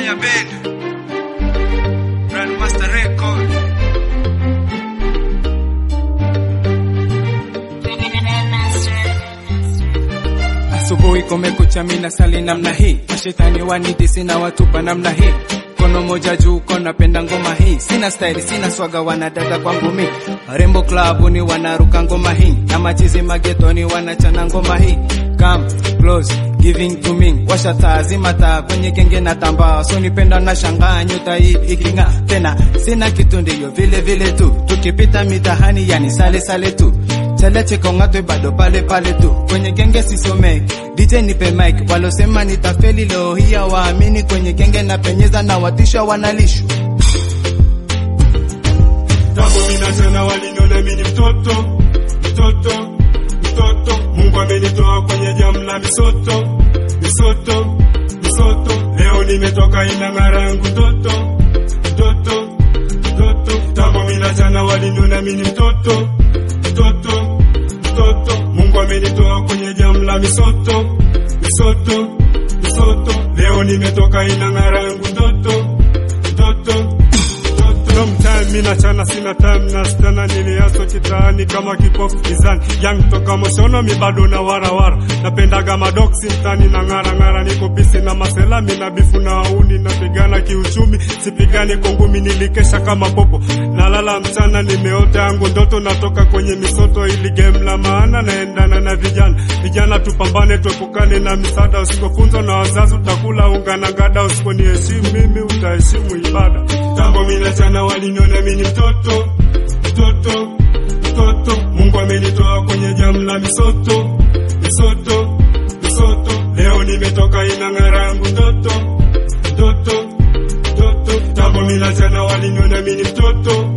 Fire Band, Grandmaster Record. Asubuhi kumekucha mina sali namna hii, mashetani waniti sina watupa namna hii. Kono moja juu kona penda ngoma hii, sina style sina swaga wanadada kwangu mi. Rembo club ni wanaruka ngoma hii, na machizi magetoni wanachana ngoma hii. Come close, giving to me. Washa taa zima taa kwenye genge na tamba, so nipenda na shangaa nyota hii ikinga. Tena sina kitu ndiyo vile vile tu, tukipita mitahani yani sale sale tu. Chaleche kongatwe bado pale pale tu, kwenye genge sisome. DJ nipe mic, walosema nitafeli leo hii waamini. Kwenye genge na penyeza na watisha wanalishwa. Tambo mina tena waliniona mimi mtoto. Mungu amenitoa kwenye jamu la misoto. Leo nimetoka inang'ara yangu toto. Tambo mina tena waliniona mimi mtoto. Mungu amenitoa kwenye jamu la misoto. Leo nimetoka inang'ara yangu toto. Sometime mina chana sina time na stana, niliaso kitani kama kipofu kizani. Young toka moshono mi bado na warawara, napendaga madoksi mtani na ngara. Niko bisi na masela mina bifu na wauni, napigana kiuchumi sipigani kongumi. Nilikesha kama popo nalala mchana, nimeota yangu ndoto. Natoka kwenye misoto ili game la maana, naendana na vijana tupambane tuepukane na misada. Usikofunzwa na wazazi utakula unga na gada, usiponiheshimu mimi utaheshimu ibada. Tambo mina chana waliniona mimi mtoto. Mungu amenitoa kwenye jamu la misoto. Leo nimetoka inang'ara yangu toto. Tambo mina chana waliniona mimi mtoto.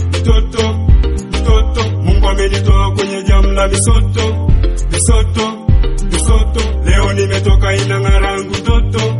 Mungu amenitoa kwenye jamu la misoto. Leo nimetoka inang'ara yangu toto.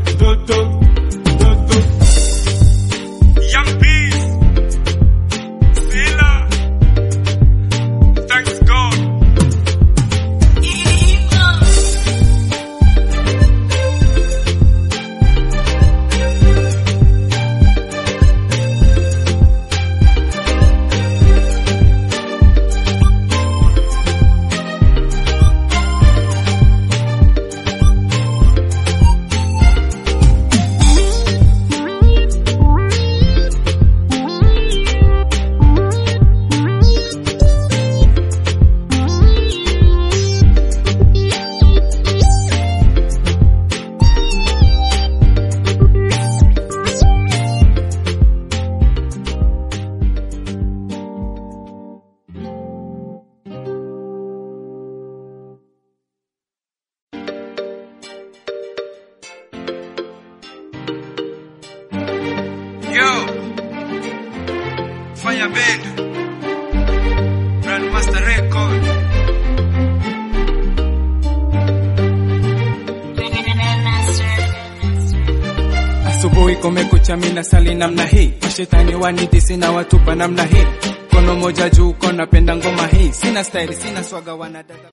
Fire Band, Grandmaster Record. Asubuhi kumekucha mina sali namna hii, mashetani waniti sina watupa namna hii. Kono moja juu kona penda ngoma hii, sina style sina swaga wanadada.